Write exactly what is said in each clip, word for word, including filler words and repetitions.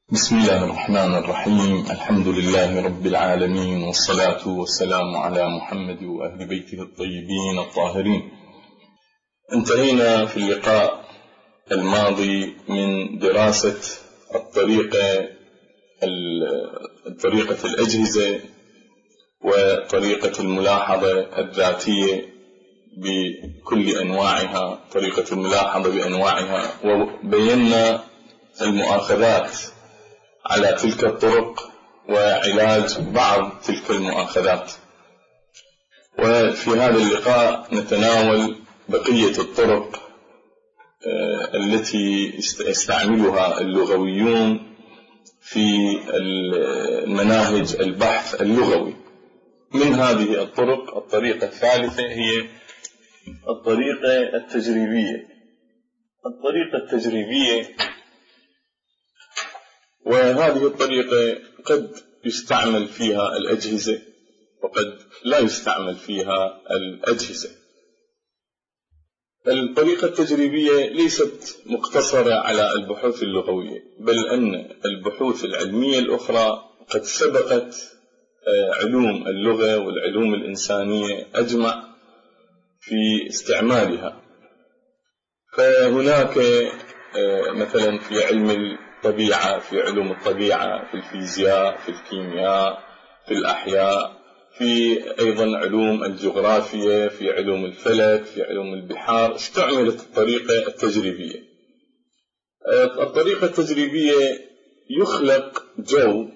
بسم الله الرحمن الرحيم. الحمد لله رب العالمين، والصلاة والسلام على محمد وأهل بيته الطيبين الطاهرين. انتهينا في اللقاء الماضي من دراسة الطريقة طريقة الأجهزة وطريقة الملاحظة الذاتية بكل أنواعها، طريقة الملاحظة بأنواعها، وبينا المؤاخذات على تلك الطرق وعلاج بعض تلك المؤاخذات. وفي هذا اللقاء نتناول بقية الطرق التي يستعملها اللغويون في المناهج البحث اللغوي. من هذه الطرق الطريقة الثالثة هي الطريقة التجريبية. الطريقة التجريبية وهذه الطريقة قد يستعمل فيها الأجهزة وقد لا يستعمل فيها الأجهزة. الطريقة التجريبية ليست مقتصرة على البحوث اللغوية، بل أن البحوث العلمية الأخرى قد سبقت علوم اللغة والعلوم الإنسانية أجمع في استعمالها. فهناك مثلا في علم الطبيعة، في علوم الطبيعة، في الفيزياء، في الكيمياء، في الأحياء، في أيضا علوم الجغرافيا، في علوم الفلك، في علوم البحار، استعملت الطريقة التجريبية. الطريقة التجريبية يخلق جو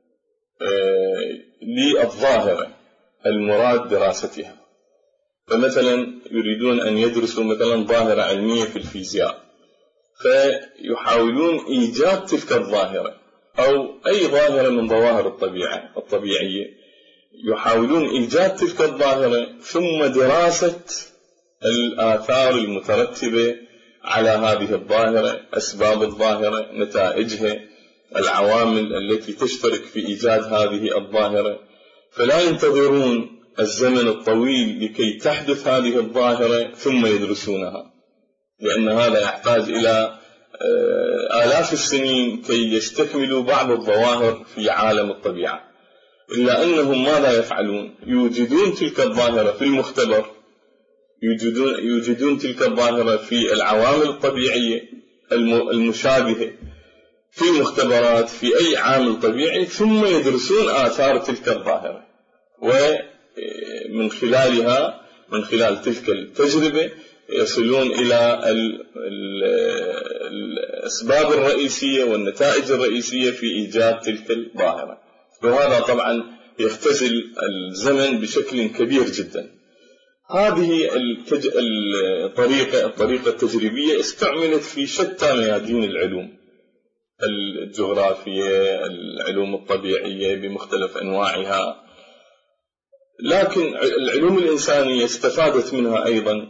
للظاهرة المراد دراستها. فمثلا يريدون أن يدرسوا مثلا ظاهرة علمية في الفيزياء، فيحاولون إيجاد تلك الظاهرة أو أي ظاهرة من ظواهر الطبيعة الطبيعية، يحاولون إيجاد تلك الظاهرة ثم دراسة الآثار المترتبة على هذه الظاهرة، أسباب الظاهرة، نتائجها، العوامل التي تشترك في إيجاد هذه الظاهرة. فلا ينتظرون الزمن الطويل لكي تحدث هذه الظاهرة ثم يدرسونها، لأن هذا يحتاج إلى آلاف السنين كي يستكملوا بعض الظواهر في عالم الطبيعة. إلا أنهم ماذا يفعلون؟ يوجدون تلك الظاهرة في المختبر، يوجدون, يوجدون تلك الظاهرة في العوامل الطبيعية المشابهة في مختبرات في أي عامل طبيعي، ثم يدرسون آثار تلك الظاهرة، ومن خلالها من خلال تلك التجربة يصلون إلى الأسباب الرئيسية والنتائج الرئيسية في إيجاد تلك الظاهرة. وهذا طبعا يختزل الزمن بشكل كبير جدا. هذه التج... الطريقة الطريقة التجريبية استعملت في شتى ميادين العلوم، الجغرافية، العلوم الطبيعية بمختلف أنواعها، لكن العلوم الإنسانية استفادت منها أيضا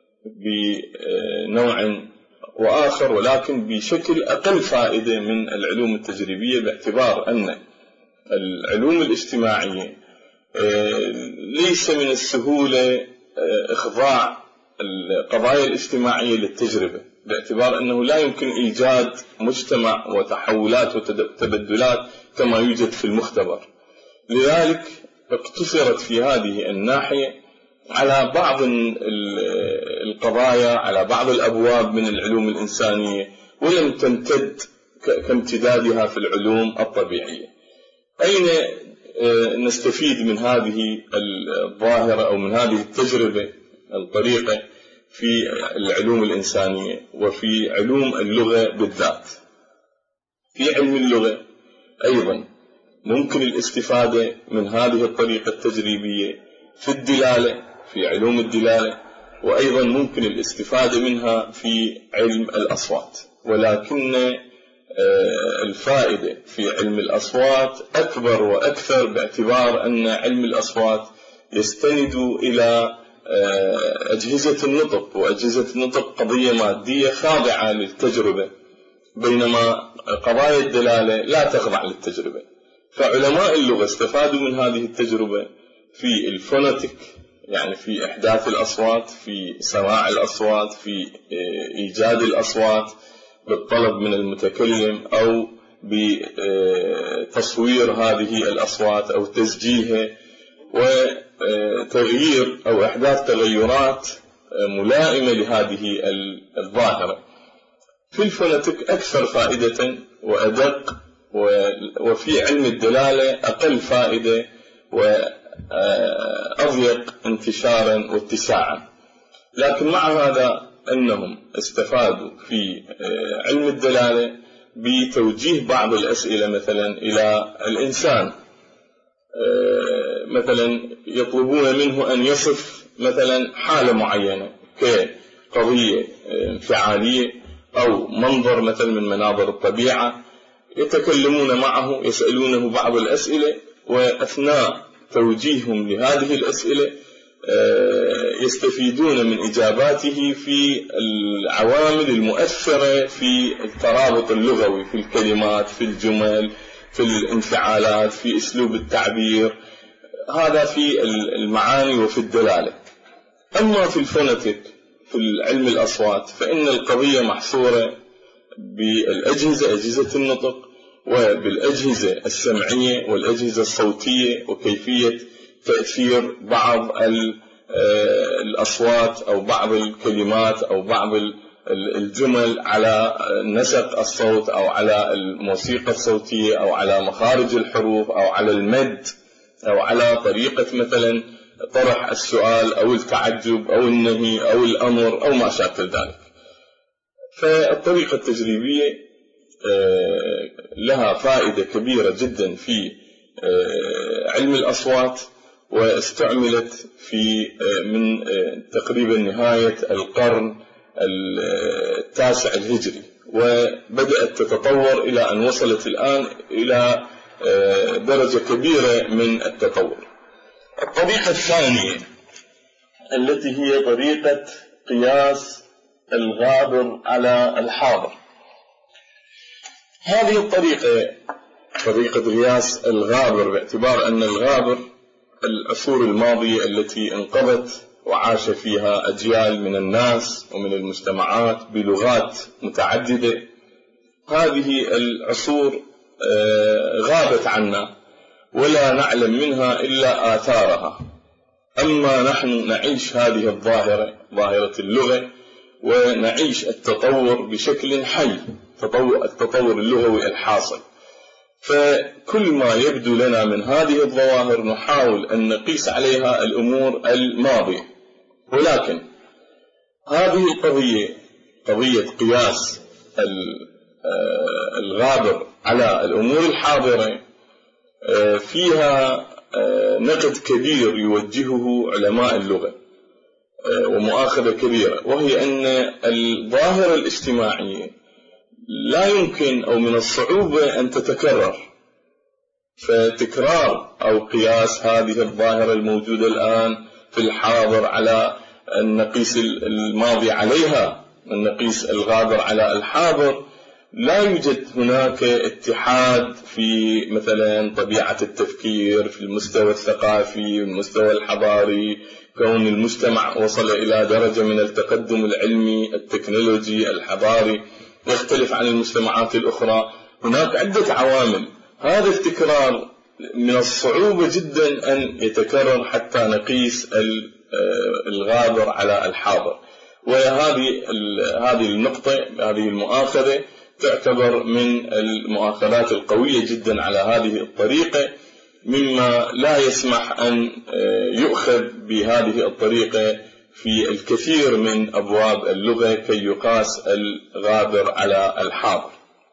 بنوع وآخر، ولكن بشكل أقل فائدة من العلوم التجريبية، باعتبار أن العلوم الاجتماعية ليس من السهولة إخضاع القضايا الاجتماعية للتجربة، باعتبار أنه لا يمكن إيجاد مجتمع وتحولات وتبدلات كما يوجد في المختبر. لذلك اقتصرت في هذه الناحية على بعض القضايا، على بعض الأبواب من العلوم الإنسانية، ولم تمتد كامتدادها في العلوم الطبيعية. أين نستفيد من هذه الظاهرة أو من هذه التجربة الطريقة في العلوم الإنسانية وفي علوم اللغة بالذات؟ في علم اللغة أيضا ممكن الاستفادة من هذه الطريقة التجريبية في الدلالة، في علوم الدلالة، وأيضا ممكن الاستفادة منها في علم الأصوات. ولكن الفائدة في علم الأصوات أكبر وأكثر، باعتبار أن علم الأصوات يستند إلى أجهزة النطق، وأجهزة النطق قضية مادية خاضعة للتجربة، بينما قضايا الدلالة لا تخضع للتجربة. فعلماء اللغة استفادوا من هذه التجربة في الفونتيك، يعني في إحداث الأصوات، في سماع الأصوات، في إيجاد الأصوات بالطلب من المتكلم، أو بتصوير هذه الأصوات أو تسجيلها وتغيير أو إحداث تغيرات ملائمة لهذه الظاهرة. في الفونتيك أكثر فائدة وأدق، وفي علم الدلالة أقل فائدة وأضيق انتشارا واتساعا. لكن مع هذا أنهم استفادوا في علم الدلالة بتوجيه بعض الأسئلة مثلا إلى الإنسان، مثلا يطلبون منه أن يصف مثلا حالة معينة كقضية انفعالية أو منظر مثلا من مناظر الطبيعة، يتكلمون معه يسألونه بعض الأسئلة، وأثناء توجيههم لهذه الأسئلة يستفيدون من إجاباته في العوامل المؤثرة في الترابط اللغوي، في الكلمات، في الجمل، في الانفعالات، في أسلوب التعبير، هذا في المعاني وفي الدلالة. أما في الفونتيك في علم الأصوات فإن القضية محصورة بالأجهزة، أجهزة النطق، وبالأجهزة السمعية والأجهزة الصوتية، وكيفية تأثير بعض الأصوات أو بعض الكلمات أو بعض الجمل على نسق الصوت أو على الموسيقى الصوتية أو على مخارج الحروف أو على المد أو على طريقة مثلا طرح السؤال أو التعجب أو النهي أو الأمر أو ما شابه ذلك. فالطريقة التجريبية لها فائدة كبيرة جدا في علم الأصوات، واستعملت في من تقريبا نهاية القرن التاسع الهجري، وبدأت تتطور إلى أن وصلت الآن إلى درجة كبيرة من التطور. الطريقة الثانية التي هي طريقة قياس الغابر على الحاضر. هذه الطريقة طريقة قياس الغابر باعتبار أن الغابر العصور الماضية التي انقضت وعاش فيها أجيال من الناس ومن المجتمعات بلغات متعددة، هذه العصور غابت عنا ولا نعلم منها إلا آثارها. أما نحن نعيش هذه الظاهرة، ظاهرة اللغة، ونعيش التطور بشكل حي، التطور اللغوي الحاصل. فكل ما يبدو لنا من هذه الظواهر نحاول أن نقيس عليها الأمور الماضية، ولكن هذه القضية قضية قياس الغابر على الأمور الحاضرة فيها نقد كبير يوجهه علماء اللغة ومؤاخذة كبيرة، وهي أن الظاهرة الاجتماعية لا يمكن أو من الصعوبة أن تتكرر، فتكرار أو قياس هذه الظاهرة الموجودة الآن في الحاضر على النقيس الماضي عليها، النقيس الغابر على الحاضر، لا يوجد هناك اتحاد في مثلا طبيعة التفكير في المستوى الثقافي والمستوى الحضاري، كون المجتمع وصل إلى درجة من التقدم العلمي التكنولوجي الحضاري يختلف عن المجتمعات الأخرى. هناك عدة عوامل، هذا التكرار من الصعوبة جدا أن يتكرر حتى نقيس الغابر على الحاضر. وهذه هذه النقطة، هذه المؤاخذة تعتبر من المؤاخذات القوية جدا على هذه الطريقة، مما لا يسمح أن يؤخذ بهذه الطريقة في الكثير من أبواب اللغة كي يقاس الغابر على الحاضر.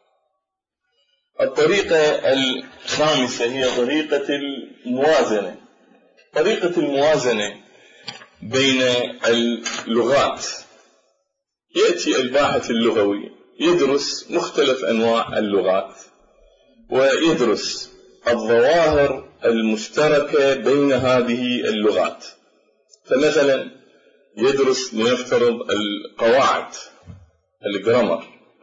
الطريقة الخامسة هي طريقة الموازنة. طريقة الموازنة بين اللغات. يأتي الباحث اللغوي يدرس مختلف أنواع اللغات ويدرس الظواهر المشتركة بين هذه اللغات. فمثلا يدرس لنفترض القواعد الجرامر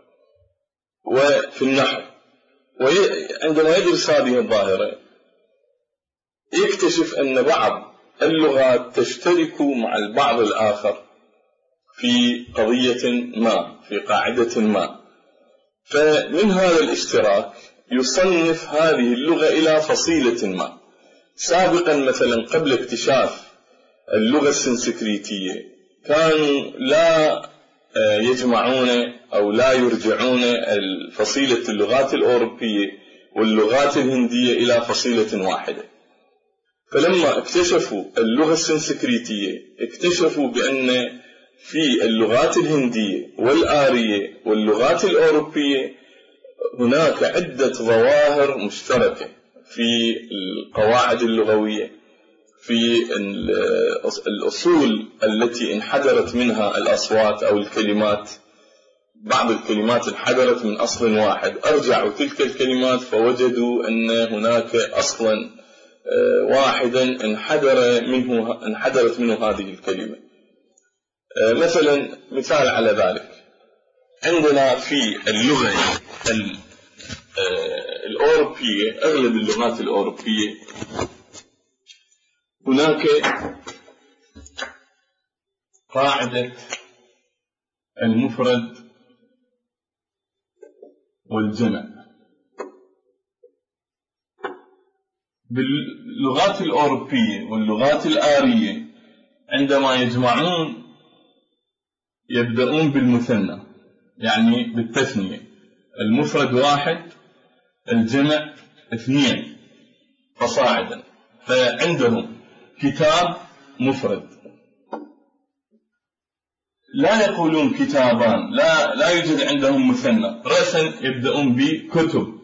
وفي النحو، وعندما يدرس هذه الظاهرة يكتشف أن بعض اللغات تشترك مع البعض الآخر في قضية ما، في قاعدة ما. فمن هذا الاشتراك يصنف هذه اللغة إلى فصيلة ما. سابقا مثلا قبل اكتشاف اللغة السنسكريتية كانوا لا يجمعون أو لا يرجعون فصيلة اللغات الأوروبية واللغات الهندية إلى فصيلة واحدة. فلما اكتشفوا اللغة السنسكريتية اكتشفوا بأن في اللغات الهندية والآرية واللغات الأوروبية هناك عدة ظواهر مشتركة في القواعد اللغوية، في الأصول التي انحدرت منها الأصوات أو الكلمات. بعض الكلمات انحدرت من أصل واحد، أرجعوا تلك الكلمات فوجدوا أن هناك أصلا واحدا انحدر منه انحدرت منه هذه الكلمة. مثلا مثال على ذلك، عندنا في اللغة الأوروبية، أغلب اللغات الأوروبية هناك قاعدة المفرد والجمع. باللغات الأوروبية واللغات الآرية عندما يجمعون يبدأون بالمثنى، يعني بالتثنية، المفرد واحد الجمع اثنين فصاعدا. فعندهم كتاب مفرد، لا يقولون كتابان، لا لا يوجد عندهم مثنى، رأسا يبدأون بكتب.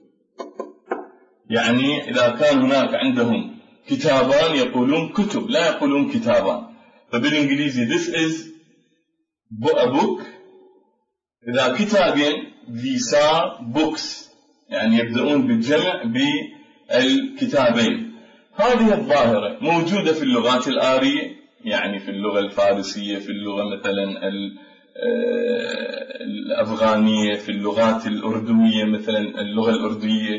يعني إذا كان هناك عندهم كتابان يقولون كتب، لا يقولون كتابان. فبالإنجليزي this is a book. إذا كتابين these are books، يعني يبدأون بالجمع بالكتابين. هذه الظاهرة موجودة في اللغات الآرية، يعني في اللغة الفارسية، في اللغة مثلا الأفغانية، في اللغات الأردوية مثلا اللغة الأردية،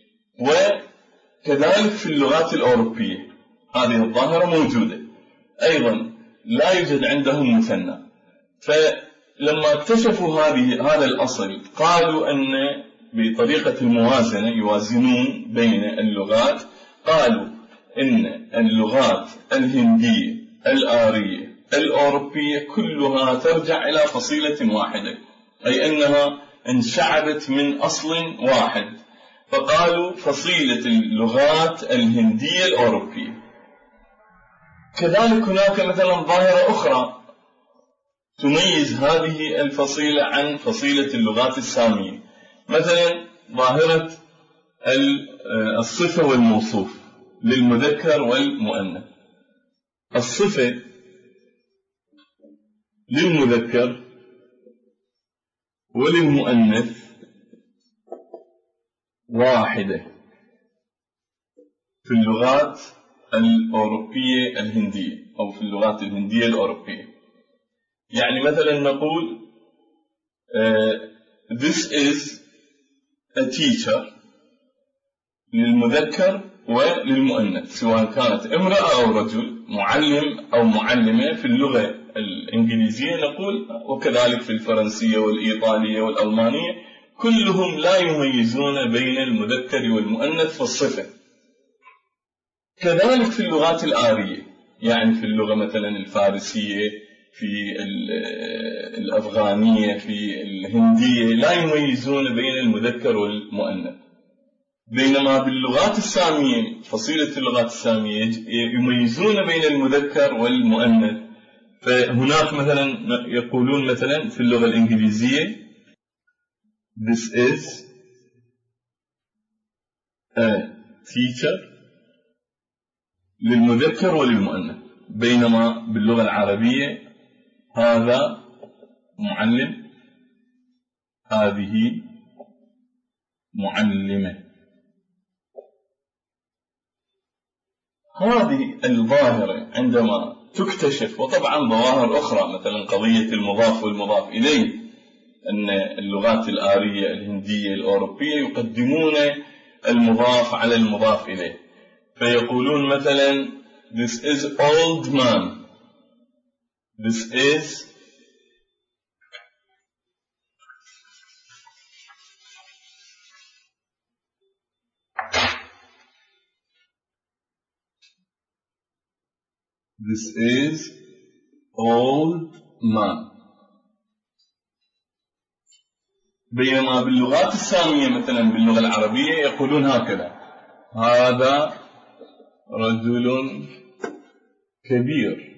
وكذلك في اللغات الأوروبية. هذه الظاهرة موجودة أيضا، لا يوجد عندهم مثنى. فلما اكتشفوا هذه هذا الأصل قالوا أن بطريقة الموازنة يوازنون بين اللغات. قالوا إن اللغات الهندية الآرية الأوروبية كلها ترجع إلى فصيلة واحدة، أي أنها انشعبت من أصل واحد. فقالوا فصيلة اللغات الهندية الأوروبية. كذلك هناك مثلا ظاهرة أخرى تميز هذه الفصيلة عن فصيلة اللغات السامية، مثلا ظاهرة الصفة والموصوف للمذكر والمؤنث. الصفة للمذكر وللمؤنث واحدة في اللغات الأوروبية الهندية أو في اللغات الهندية الأوروبية. يعني مثلا نقول uh, this is a teacher للمذكر وللمؤنث، سواء كانت امرأة أو رجل، معلم أو معلمة. في اللغة الإنجليزية نقول، وكذلك في الفرنسية والإيطالية والألمانية، كلهم لا يميزون بين المذكر والمؤنث في الصفة. كذلك في اللغات الآرية، يعني في اللغة مثلا الفارسية، في الأفغانية، في الهندية، لا يميزون بين المذكر والمؤنث. بينما باللغات السامية، فصيلة اللغات السامية، يميزون بين المذكر والمؤنث. فهناك مثلا يقولون مثلا في اللغة الإنجليزية this is a teacher للمذكر وللمؤنث، بينما باللغة العربية هذا معلم، هذه معلمة. هذه الظاهرة عندما تكتشف، وطبعا ظواهر أخرى مثلا قضية المضاف والمضاف إليه، أن اللغات الآرية الهندية الأوروبية يقدمون المضاف على المضاف إليه، فيقولون مثلا this is old man، this is This is old man. بينما باللغات السامية مثلا باللغة العربية يقولون هكذا: هذا رجل كبير،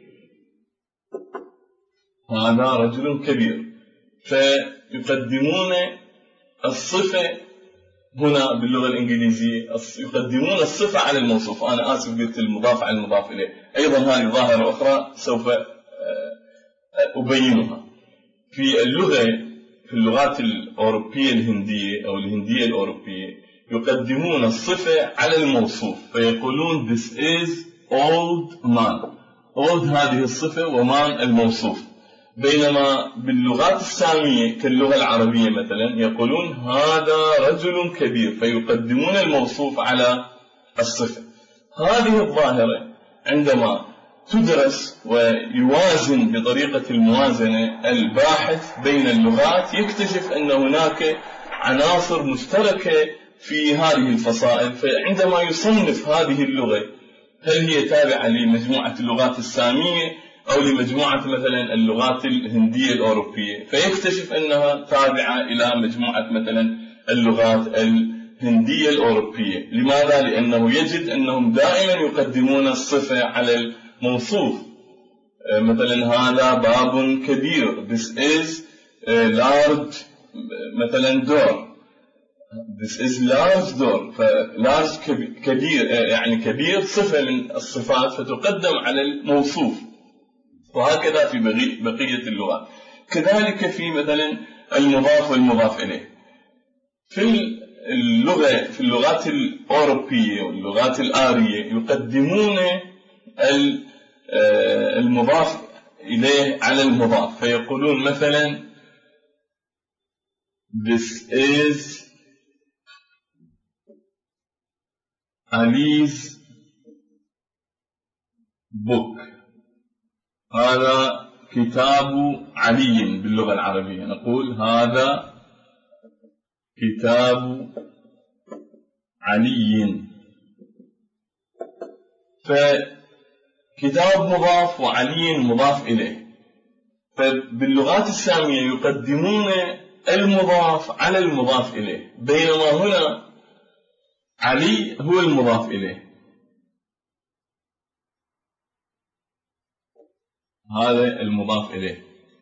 هذا رجل كبير. فيقدمون الصفة هنا باللغة الإنجليزية، يقدمون الصفة على الموصوف. أنا آسف قلت المضاف على المضاف إليه، أيضا هذه ظاهرة أخرى سوف أبينها. في اللغة في اللغات الأوروبية الهندية أو الهندية الأوروبية يقدمون الصفة على الموصوف، فيقولون this is old man. old هذه الصفة وman الموصوف. بينما باللغات السامية كاللغة العربية مثلا يقولون هذا رجل كبير، فيقدمون الموصوف على الصفة. هذه الظاهرة عندما تدرس ويوازن بطريقة الموازنة الباحث بين اللغات يكتشف أن هناك عناصر مشتركة في هذه الفصائل. فعندما يصنف هذه اللغة هل هي تابعة لمجموعة اللغات السامية أو لمجموعة مثلا اللغات الهندية الأوروبية، فيكتشف أنها تابعة إلى مجموعة مثلا اللغات الهندية الأوروبية. لماذا؟ لأنه يجد أنهم دائما يقدمون الصفة على الموصوف. مثلا هذا باب كبير، this is a large مثلا door، this is large door. فlarge كبير يعني كبير صفة من الصفات فتقدم على الموصوف. وهكذا في بقية اللغات. كذلك في مثلا المضاف والمضاف إليه. في اللغة في اللغات الأوروبية واللغات الآرية يقدمون المضاف إليه على المضاف، فيقولون مثلا this is Ali's book. هذا كتاب علي باللغة العربية، نقول هذا كتاب علي. فكتاب مضاف وعلي مضاف إليه. فباللغات السامية يقدمون المضاف على المضاف إليه، بينما هنا علي هو المضاف إليه. هذا المضاف إليه.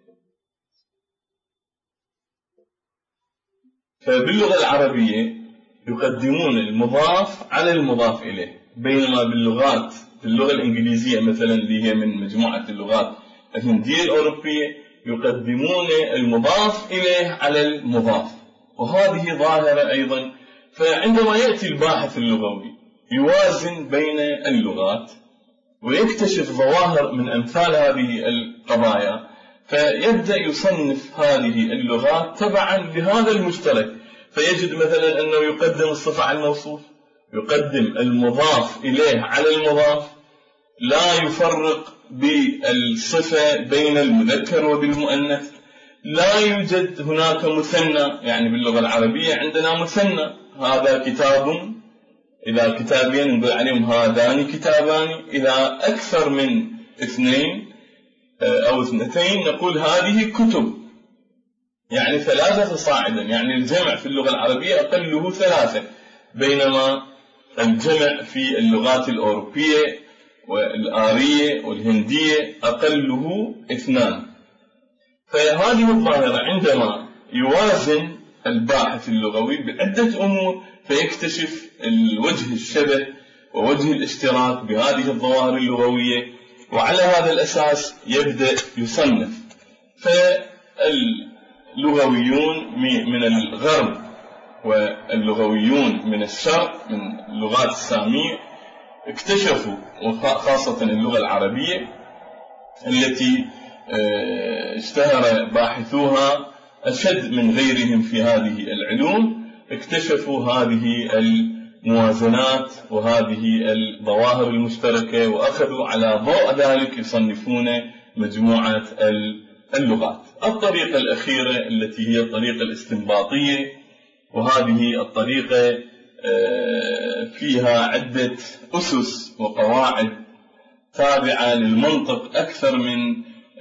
فباللغة العربية يقدمون المضاف على المضاف إليه، بينما باللغات باللغة الإنجليزية مثلا اللي هي من مجموعة اللغات الهندية الأوروبية يقدمون المضاف إليه على المضاف. وهذه ظاهرة أيضا. فعندما يأتي الباحث اللغوي يوازن بين اللغات ويكتشف ظواهر من أمثال هذه القضايا، فيبدأ يصنف هذه اللغات تبعا لهذا المشترك. فيجد مثلا أنه يقدم الصفة على الموصوف، يقدم المضاف إليه على المضاف، لا يفرق بالصفة بين المذكر وبالمؤنث، لا يوجد هناك مثنى. يعني باللغة العربية عندنا مثنى، هذا كتاب، إذا كتابين نقول عليهم هذان كتابان، إذا أكثر من اثنين أو اثنتين نقول هذه كتب، يعني ثلاثة صاعدا. يعني الجمع في اللغة العربية أقله ثلاثة، بينما الجمع في اللغات الأوروبية والآرية والهندية أقله اثنان. فهذه الظاهرة عندما يوازن الباحث اللغوي بعدة أمور فيكتشف الوجه الشبه ووجه الاشتراك بهذه الظواهر اللغوية، وعلى هذا الأساس يبدأ يصنف. فاللغويون من الغرب واللغويون من الشرق من اللغات السامية اكتشفوا، وخاصة اللغة العربية التي اشتهر باحثوها أشد من غيرهم في هذه العلوم، اكتشفوا هذه الموازنات وهذه الظواهر المشتركة، وأخذوا على ضوء ذلك يصنفون مجموعة اللغات. الطريقة الأخيرة التي هي الطريقة الاستنباطية، وهذه الطريقة فيها عدة أسس وقواعد تابعة للمنطق أكثر من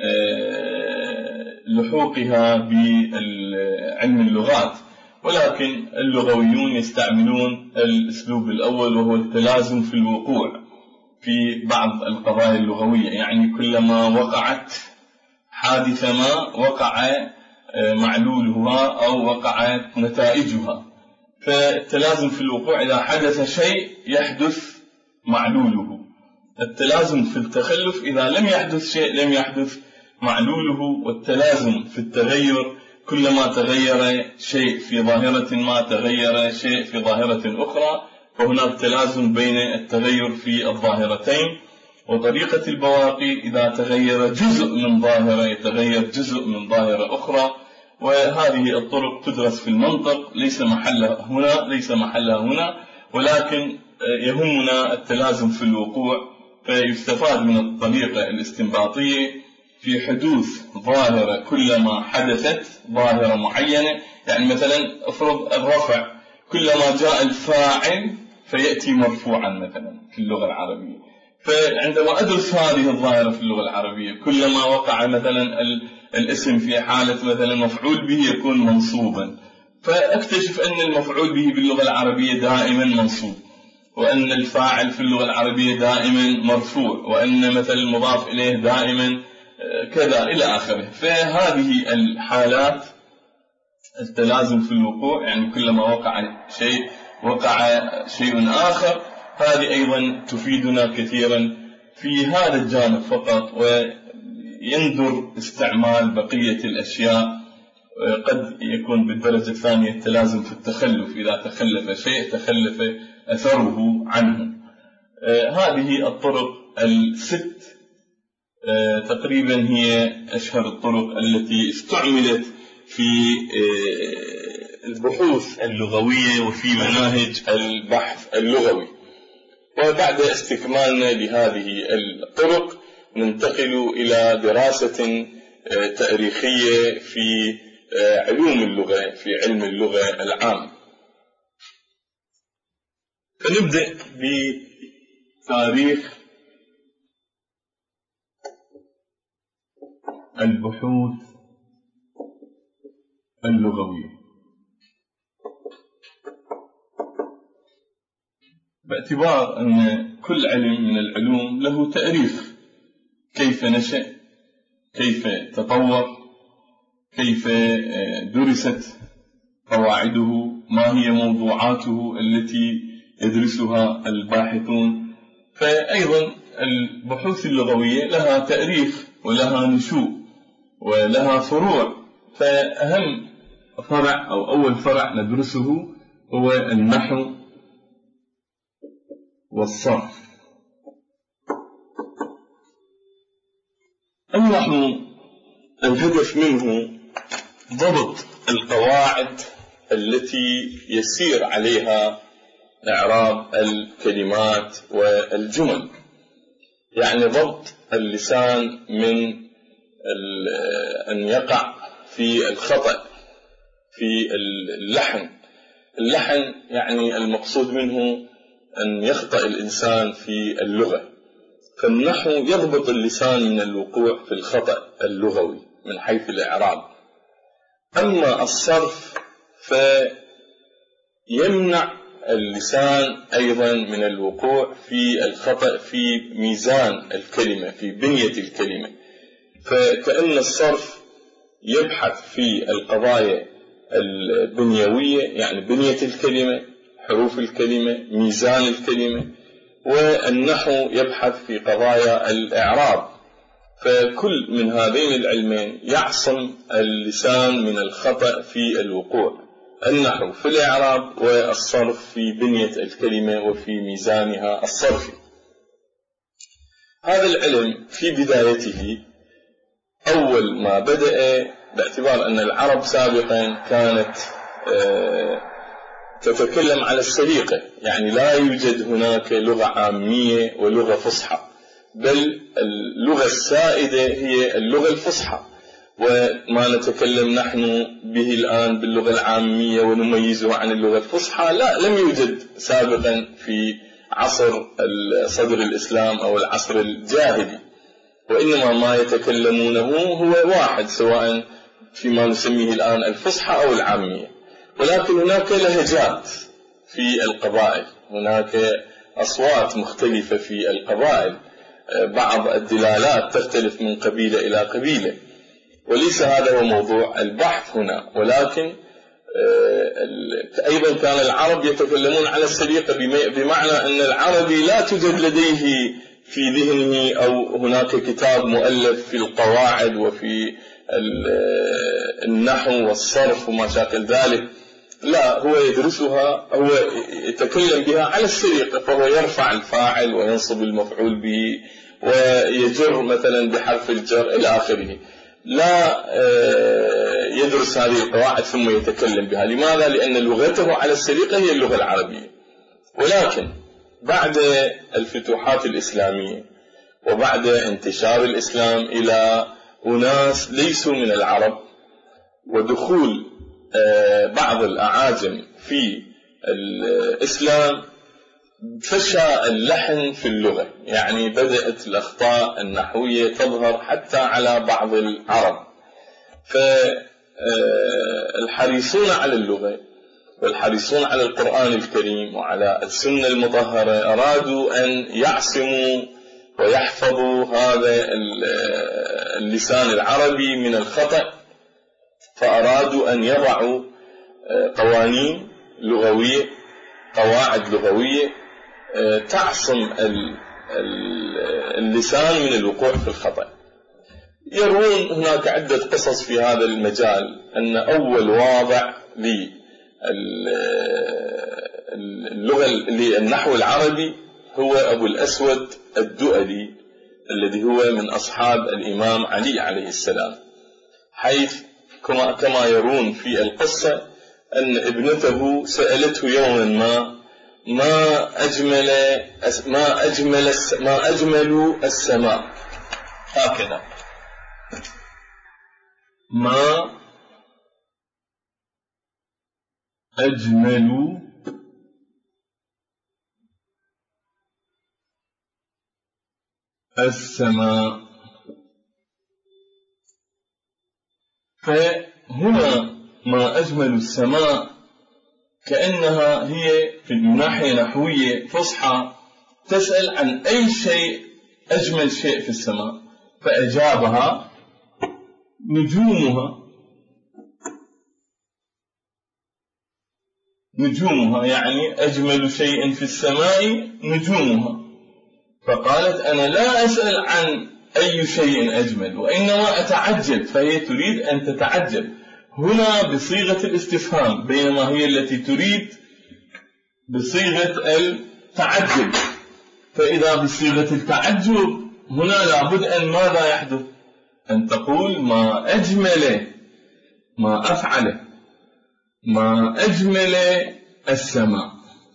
لحوقها بعلم اللغات، ولكن اللغويون يستعملون الأسلوب الأول وهو التلازم في الوقوع في بعض القضايا اللغوية، يعني كلما وقعت حادثة ما وقع معلولها أو وقعت نتائجها. فالتلازم في الوقوع إذا حدث شيء يحدث معلوله، التلازم في التخلف إذا لم يحدث شيء لم يحدث معلوله، والتلازم في التغير كلما تغير شيء في ظاهرة ما تغير شيء في ظاهرة أخرى، فهناك تلازم بين التغير في الظاهرتين. وطريقة البواقي إذا تغير جزء من ظاهرة يتغير جزء من ظاهرة أخرى، وهذه الطرق تدرس في المنطق، ليس محلها هنا ليس محلها هنا، ولكن يهمنا التلازم في الوقوع. فيستفاد من الطريقة الاستنباطية في حدوث ظاهرة كلما حدثت ظاهرة معينة، يعني مثلا افرض الرفع كلما جاء الفاعل فيأتي مرفوعا مثلا في اللغة العربية، فعندما أدرس هذه الظاهرة في اللغة العربية كلما وقع مثلا الاسم في حالة مثلا مفعول به يكون منصوبا، فأكتشف أن المفعول به باللغة العربية دائما منصوب، وأن الفاعل في اللغة العربية دائما مرفوع، وأن مثل المضاف إليه دائما كذا إلى آخره. فهذه الحالات التلازم في الوقوع، يعني كلما وقع شيء وقع شيء آخر، هذه أيضا تفيدنا كثيرا في هذا الجانب فقط، ويندر استعمال بقية الأشياء. قد يكون بالدرجة الثانية التلازم في التخلف، إذا تخلف شيء تخلف أثره عنه. هذه الطرق الست تقريبا هي أشهر الطرق التي استعملت في البحوث اللغوية وفي مناهج البحث اللغوي. وبعد استكمالنا لهذه الطرق ننتقل إلى دراسة تاريخية في علوم اللغة، في علم اللغة العام. فنبدأ بتاريخ البحوث اللغوية، باعتبار أن كل علم من العلوم له تاريخ، كيف نشأ، كيف تطور، كيف درست قواعده، ما هي موضوعاته التي يدرسها الباحثون. فأيضا البحوث اللغوية لها تاريخ ولها نشوء ولها فروع، فأهم فرع أو أول فرع ندرسه هو النحو والصرف. النحو الهدف منه ضبط القواعد التي يسير عليها إعراب الكلمات والجمل، يعني ضبط اللسان من أن يقع في الخطأ في اللحن. اللحن يعني المقصود منه أن يخطأ الإنسان في اللغة، فالنحو يضبط اللسان من الوقوع في الخطأ اللغوي من حيث الإعراب. أما الصرف فيمنع اللسان أيضا من الوقوع في الخطأ في ميزان الكلمة، في بنية الكلمة. فكأن الصرف يبحث في القضايا البنيوية، يعني بنية الكلمة، حروف الكلمة، ميزان الكلمة، والنحو يبحث في قضايا الإعراب. فكل من هذين العلمين يعصم اللسان من الخطأ في الوقوع، النحو في الإعراب والصرف في بنية الكلمة وفي ميزانها الصرفي. هذا العلم في بدايته أول ما بدأ، باعتبار أن العرب سابقا كانت تتكلم على السليقة، يعني لا يوجد هناك لغة عامية ولغة فصحى، بل اللغة السائدة هي اللغة الفصحى، وما نتكلم نحن به الآن باللغة العامية ونميزه عن اللغة الفصحى لا، لم يوجد سابقا في عصر صدر الإسلام أو العصر الجاهلي، وإنما ما يتكلمونه هو واحد، سواء فيما نسميه الآن الفصحى أو العامية. ولكن هناك لهجات في القبائل، هناك أصوات مختلفة في القبائل، بعض الدلالات تختلف من قبيلة إلى قبيلة، وليس هذا هو موضوع البحث هنا. ولكن أيضا كان العرب يتكلمون على السليقة، بمعنى أن العربي لا توجد لديه في ذهنه أو هناك كتاب مؤلف في القواعد وفي النحو والصرف وما شاكل ذلك، لا، هو يدرسها، هو يتكلم بها على السليقة، فهو يرفع الفاعل وينصب المفعول به ويجر مثلا بحرف الجر إلى آخره، لا يدرس هذه القواعد ثم يتكلم بها. لماذا؟ لأن لغته على السليقة هي اللغة العربية. ولكن بعد الفتوحات الإسلامية وبعد انتشار الإسلام إلى أناس ليسوا من العرب، ودخول بعض الأعاجم في الإسلام، فشى اللحن في اللغة، يعني بدأت الأخطاء النحوية تظهر حتى على بعض العرب. فالحريصون على اللغة والحريصون على القرآن الكريم وعلى السنة المطهرة أرادوا أن يعصموا ويحفظوا هذا اللسان العربي من الخطأ، فأرادوا أن يضعوا قوانين لغوية، قواعد لغوية تعصم اللسان من الوقوع في الخطأ. يروون هناك عدة قصص في هذا المجال، أن أول واضع للغة للنحو العربي هو أبو الأسود الدؤلي، الذي هو من أصحاب الإمام علي عليه السلام، حيث كما يرون في القصة أن ابنته سألته يوما ما ما أجمل ما أجمل ما أجمل السماء، هكذا، ما أجمل السماء. فهنا ما أجمل السماء كأنها هي في ناحية نحوية فصحى تسأل عن أي شيء أجمل شيء في السماء، فأجابها نجومها، نجومها يعني أجمل شيء في السماء نجومها. فقالت أنا لا أسأل عن أي شيء أجمل، وإنما أتعجب، فهي تريد أن تتعجب هنا بصيغة الاستفهام، بينما هي التي تريد بصيغة التعجب. فإذا بصيغة التعجب هنا لابد أن ماذا يحدث؟ أن تقول ما أجمل، ما أفعل، ما أجمل السماء،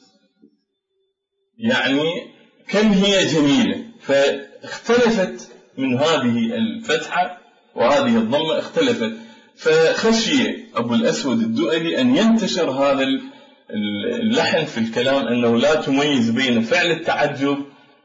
يعني كم هي جميلة. فاختلفت من هذه الفتحة وهذه الضمة، اختلفت، فخشي أبو الأسود الدؤلي أن ينتشر هذا اللحن في الكلام، أنه لا تميز بين فعل التعجب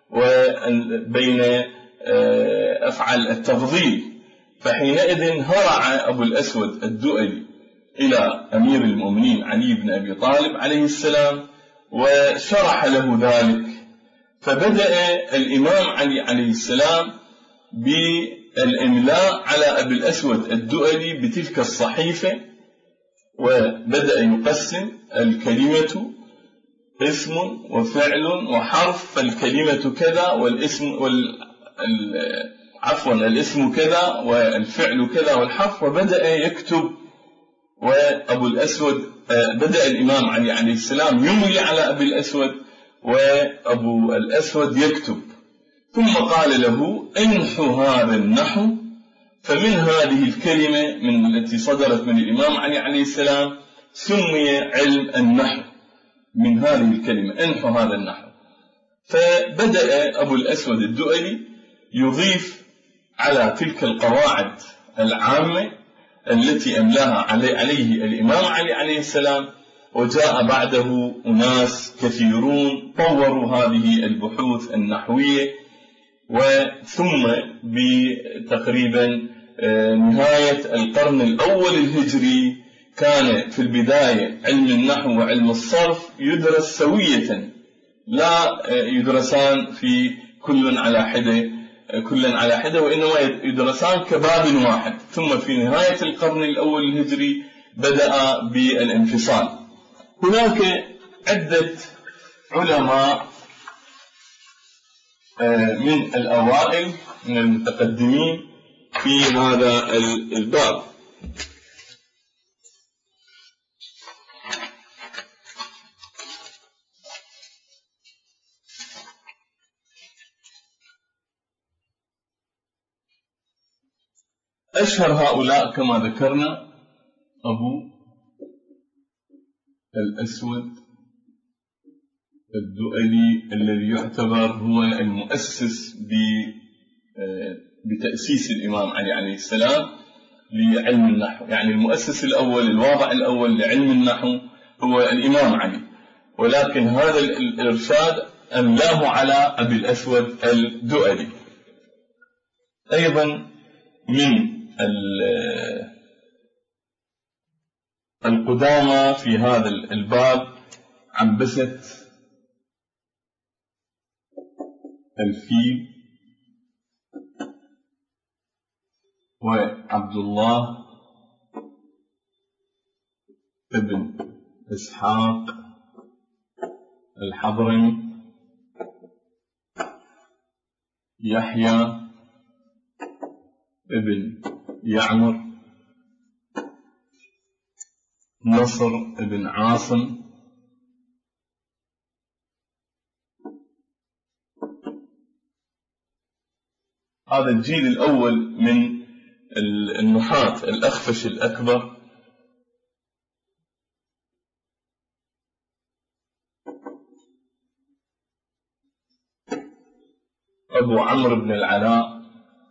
وبين أفعال التفضيل. فحينئذ هرع أبو الأسود الدؤلي إلى أمير المؤمنين علي بن أبي طالب عليه السلام وشرح له ذلك. فبدأ الإمام علي عليه السلام بالإملاء على أبي الأسود الدؤلي بتلك الصحيفة، وبدأ يقسم الكلمة اسم وفعل وحرف، فالكلمة كذا والاسم وال... عفوا الاسم كذا والفعل كذا والحرف، وبدأ يكتب. وأبو الأسود بدأ الإمام علي عليه السلام يملي على أبي الأسود وأبو الأسود يكتب، ثم قال له انحو هذا النحو. فمن هذه الكلمة من التي صدرت من الإمام علي عليه السلام سمي علم النحو، من هذه الكلمة انحو هذا النحو. فبدأ أبو الأسود الدؤلي يضيف على تلك القواعد العامة التي أملاها عليه الإمام علي عليه السلام، وجاء بعده أناس كثيرون طوروا هذه البحوث النحوية، وثم بتقريبا نهاية القرن الأول الهجري كان في البداية علم النحو وعلم الصرف يدرس سوية، لا يدرسان في كل على حدة كل على حدة وإنما يدرسان كباب واحد. ثم في نهاية القرن الأول الهجري بدأ بالانفصال. هناك عدة علماء من الأوائل من المتقدمين في هذا الباب. أشهر هؤلاء كما ذكرنا أبو الأسود الدؤلي الذي يعتبر هو المؤسس بتأسيس الإمام علي عليه السلام لعلم النحو، يعني المؤسس الأول الواضع الأول لعلم النحو هو الإمام علي، ولكن هذا الإرشاد أملاه على أبي الأسود الدؤلي. أيضا من القدامى في هذا الباب عنبسة الفيل وعبد الله ابن إسحاق الحضرمي، يحيى ابن يعمر، نصر ابن عاصم، هذا الجيل الأول من النحاة. الأخفش الأكبر، أبو عمرو بن العلاء،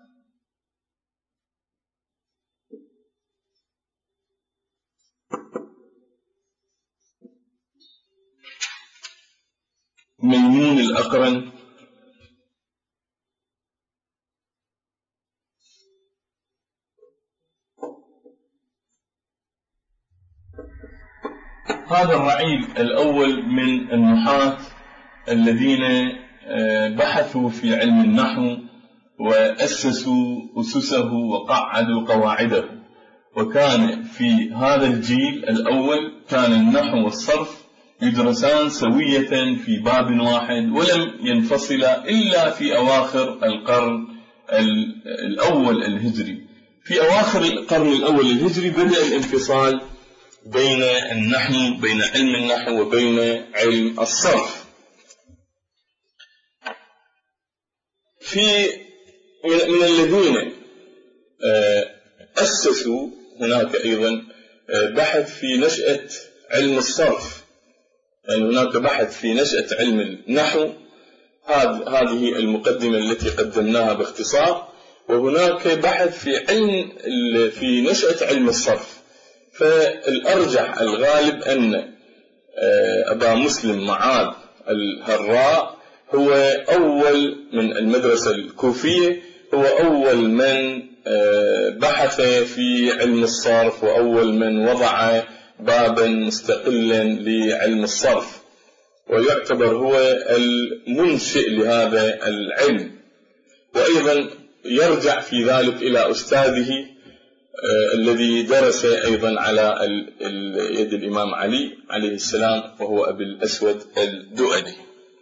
ميمون الأقرن، هذا الرعيل الأول من النحاة الذين بحثوا في علم النحو وأسسوا أسسه وقعدوا قواعده. وكان في هذا الجيل الأول كان النحو والصرف يدرسان سوية في باب واحد، ولم ينفصلا إلا في أواخر القرن الأول الهجري. في أواخر القرن الأول الهجري بدأ الانفصال بين النحو بين علم النحو وبين علم الصرف. في من الذين أسسوا هناك أيضا بحث في نشأة علم الصرف، يعني هناك بحث في نشأة علم النحو، هذه المقدمة التي قدمناها باختصار، وهناك بحث في علم في نشأة علم الصرف. فالأرجح الغالب أن أبا مسلم معاذ الهراء هو أول من المدرسة الكوفية، هو أول من بحث في علم الصرف وأول من وضع بابا مستقلا لعلم الصرف، ويعتبر هو المنشئ لهذا العلم. وأيضا يرجع في ذلك إلى أستاذه الذي درس أيضا على يد الإمام علي عليه السلام، وهو أبي الأسود الدؤلي.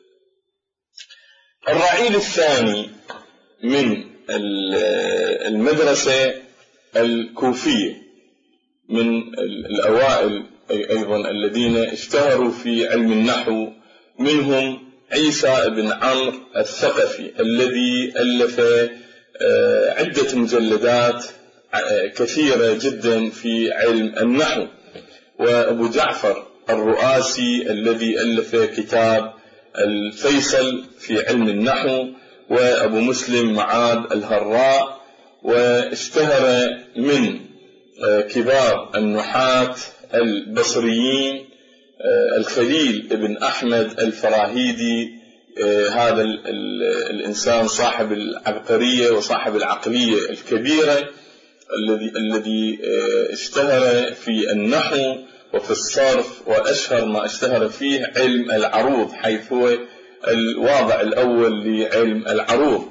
الرعيل الثاني من المدرسة الكوفية من الأوائل أيضا الذين اشتهروا في علم النحو، منهم عيسى بن عمرو الثقفي الذي ألف عدة مجلدات كثيرة جدا في علم النحو، وأبو جعفر الرؤاسي الذي ألف كتاب الفيصل في علم النحو، وأبو مسلم معاذ الهراء. واشتهر من كبار النحاة البصريين الخليل بن أحمد الفراهيدي، هذا الإنسان صاحب العبقرية وصاحب العقلية الكبيرة الذي الذي اشتهر في النحو وفي الصرف، وأشهر ما اشتهر فيه علم العروض، حيث هو الواضع الأول لعلم العروض.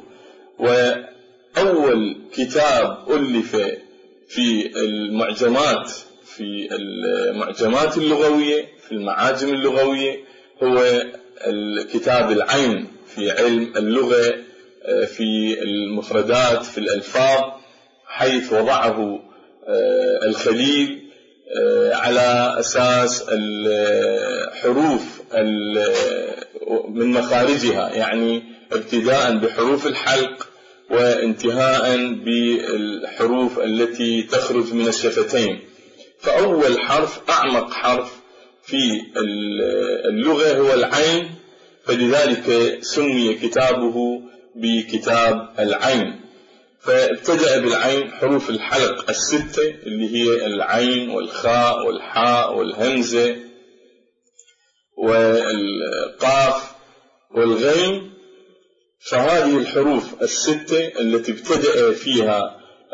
وأول كتاب ألف في المعجمات في المعجمات اللغوية في المعاجم اللغوية هو الكتاب العين في علم اللغة، في المفردات في الألفاظ، حيث وضعه الخليل على أساس الحروف من مخارجها، يعني ابتداء بحروف الحلق وانتهاء بالحروف التي تخرج من الشفتين. فأول حرف أعمق حرف في اللغة هو العين، فلذلك سمي كتابه بكتاب العين. فابتدأ بالعين، حروف الحلق الستة اللي هي العين والخاء والحاء والهمزة والقاف والغين. فهذه الحروف الستة التي ابتدأ فيها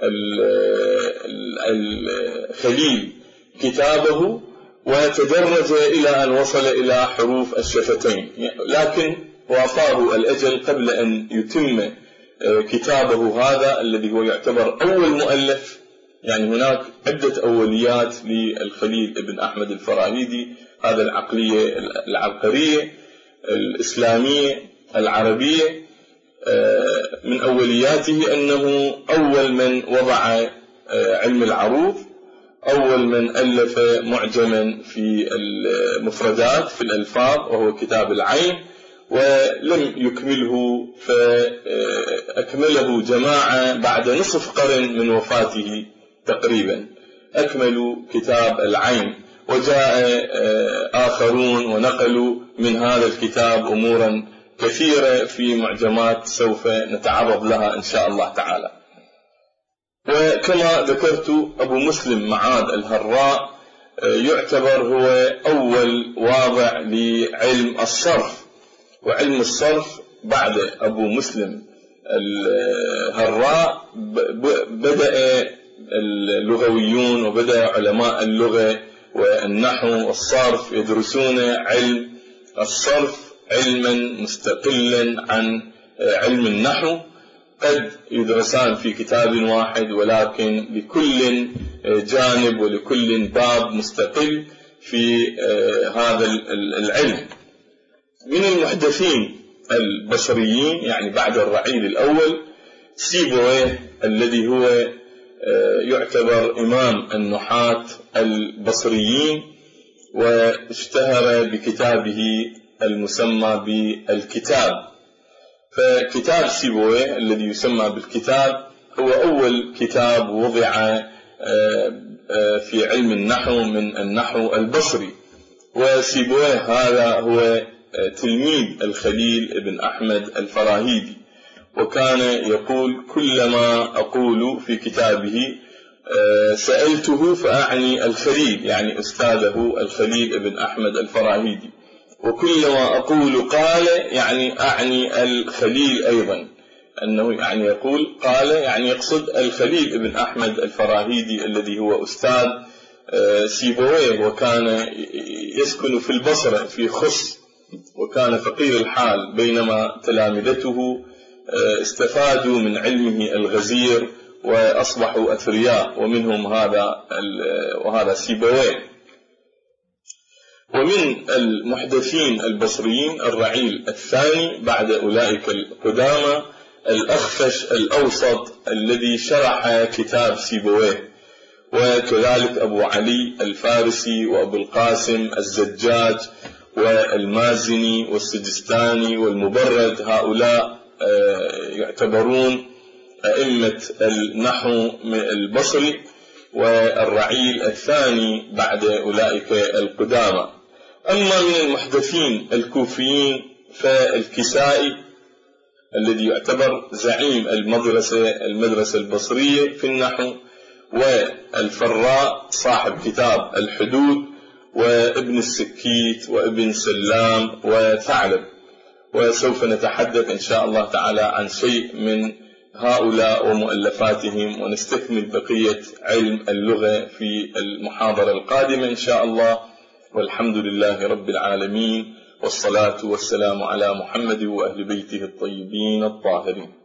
الخليل كتابه، وتدرج إلى أن وصل إلى حروف الشفتين، لكن وافاه الأجل قبل أن يتم كتابه هذا الذي هو يعتبر أول مؤلف. يعني هناك عدة أوليات للخليل ابن أحمد الفراهيدي، هذا العقلية العبقرية الإسلامية العربية. من أولياته أنه أول من وضع علم العروض، أول من ألف معجما في المفردات في الألفاظ وهو كتاب العين، ولم يكمله، فأكمله جماعة بعد نصف قرن من وفاته تقريبا، أكملوا كتاب العين. وجاء آخرون ونقلوا من هذا الكتاب أمورا كثيرة في معجمات سوف نتعرض لها إن شاء الله تعالى. وكما ذكرت أبو مسلم معاذ الهراء يعتبر هو أول واضع لعلم الصرف، وعلم الصرف بعد أبو مسلم الهراء بدأ اللغويون وبدأ علماء اللغة والنحو والصرف يدرسون علم الصرف علما مستقلا عن علم النحو، قد يدرسان في كتاب واحد ولكن لكل جانب ولكل باب مستقل في هذا العلم. من المحدثين البصريين يعني بعد الرعيل الأول سيبويه الذي هو يعتبر إمام النحاة البصريين، واشتهر بكتابه المسمى بالكتاب. فكتاب سيبويه الذي يسمى بالكتاب هو أول كتاب وضع في علم النحو من النحو البصري. وسيبويه هذا هو تلميذ الخليل ابن أحمد الفراهيدي، وكان يقول كلما أقول في كتابه سألته فأعني الخليل، يعني أستاذه الخليل ابن أحمد الفراهيدي، وكلما أقول قال يعني أعني الخليل أيضا، أنه يعني يقول قال يعني يقصد الخليل ابن أحمد الفراهيدي الذي هو أستاذ سيبويه، وكان يسكن في البصرة في خص، وكان فقير الحال، بينما تلامذته استفادوا من علمه الغزير وأصبحوا أثرياء، ومنهم هذا وهذا سيبويه. ومن المحدثين البصريين الرعيل الثاني بعد أولئك القدامى الأخفش الأوسط الذي شرح كتاب سيبويه، وكذلك أبو علي الفارسي وأبو القاسم الزجاج والمازني والسجستاني والمبرد، هؤلاء يعتبرون أئمة النحو البصري والرعيل الثاني بعد أولئك القدامى. أما من المحدثين الكوفيين فالكسائي الذي يعتبر زعيم المدرسة المدرسة البصرية في النحو، والفراء صاحب كتاب الحدود، وابن السكيت وابن سلام وثعلب، وسوف نتحدث إن شاء الله تعالى عن شيء من هؤلاء ومؤلفاتهم، ونستكمل بقية علم اللغة في المحاضرة القادمة إن شاء الله. والحمد لله رب العالمين، والصلاة والسلام على محمد وأهل بيته الطيبين الطاهرين.